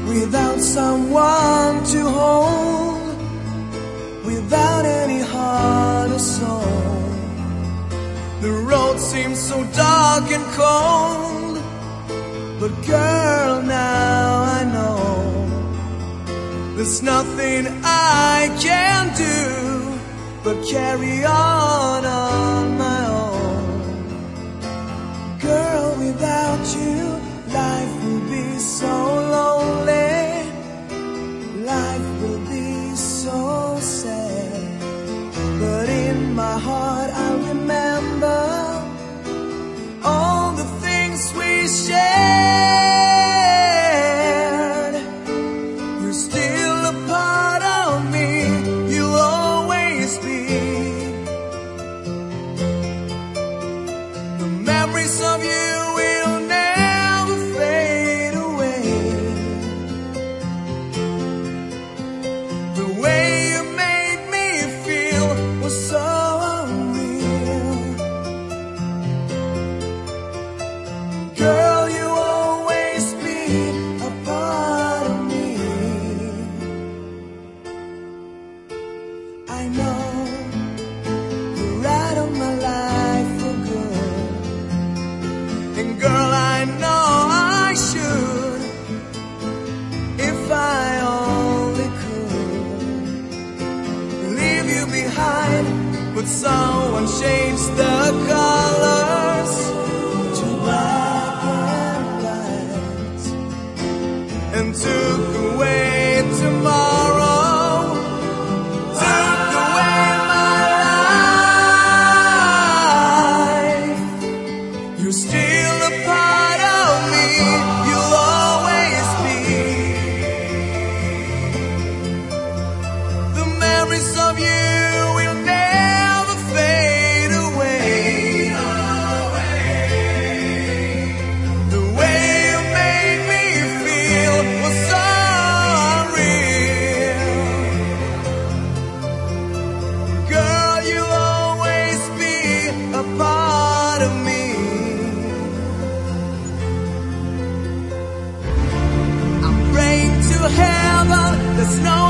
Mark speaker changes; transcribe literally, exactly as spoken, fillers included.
Speaker 1: without someone to hold, without any heart or soul. The road seems so dark and cold, but girl, now I know there's nothing I can do but carry on on my own. Girl, without you, life will be so lonely, life will be so sad. But in my heart I'll remember all the things we shared. You're still a part of me, you'll always be. The memories of you will never fade away. The way you made me feel was so unreal. Girl, you always be a part of me. I know you're out of my life for good, and girl, I know I should, if I only could, leave you behind, but someone changed the colors to black and white and took away tomorrow, took away my life. You're still a part of me, you'll always be. The memories of you will never fade away. The way you made me feel was so unreal. Girl, you'll always be a part of me. I'm praying to heaven, there's no